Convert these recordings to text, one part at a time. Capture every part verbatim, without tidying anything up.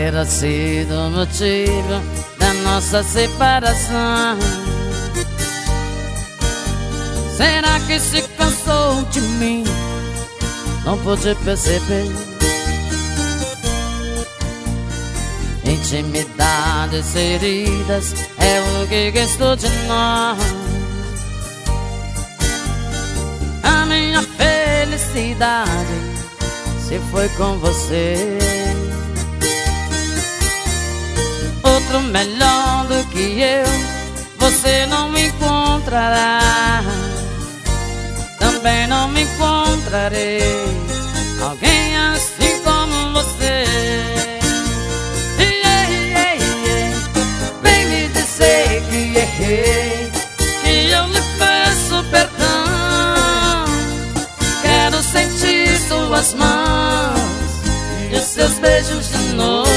terá sido o motivo da nossa separação. Será que se cansou de mim? Não pude perceber. Intimidades, feridas é o que restou de nós. A minha felicidade se foi com você. Outro melhor do que eu você não encontrará. Também não me encontrarei alguém assim como você. Yeah, yeah, yeah. Vem me dizer que errei, que eu lhe peço perdão. Quero sentir suas mãos e os seus beijos de novo.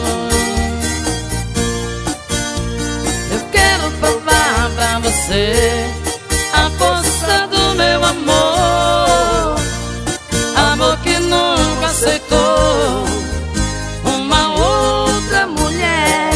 Eu quero provar pra você a força do meu amor, amor que nunca aceitou uma outra mulher.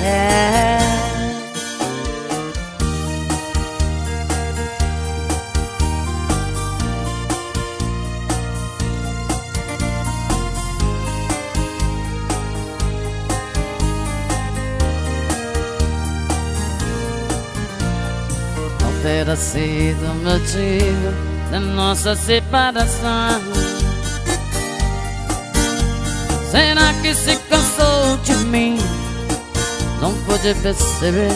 Não terá sido o motivo da nossa separação. Será que se cansou de mim? Não pude perceber.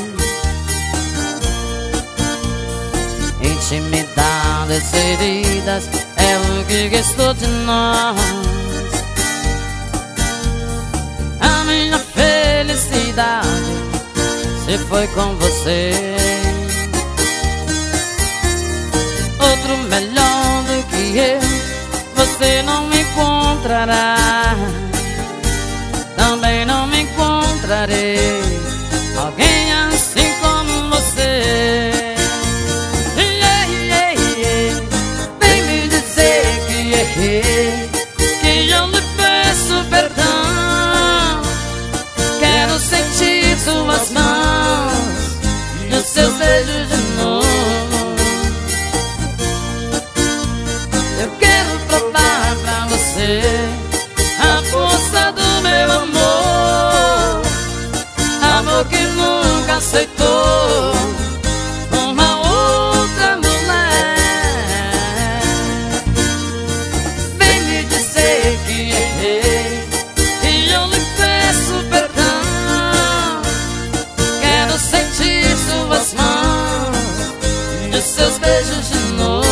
Intimidades, feridas é o que restou de nós. A minha felicidade se foi com você. Outro melhor do que eu você não me encontrará. Também não me encontrarei alguém assim como você. Yeah, yeah, yeah. Vem me dizer que errei, que eu lhe peço perdão. Quero sentir suas mãos e os seus beijos de novo. A força do meu amor, amor que nunca aceitou uma outra mulher. Vem me dizer que errei, e eu lhe peço perdão. Quero sentir suas mãos e os seus beijos de novo.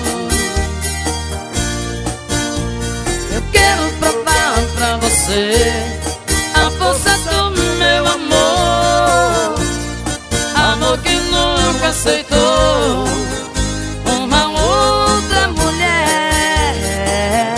Pra você a força do meu amor, amor que nunca aceitou uma outra mulher.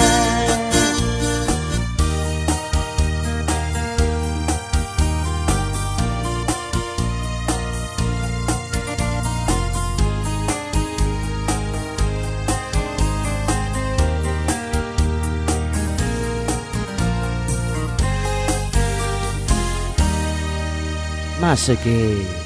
Macheguei.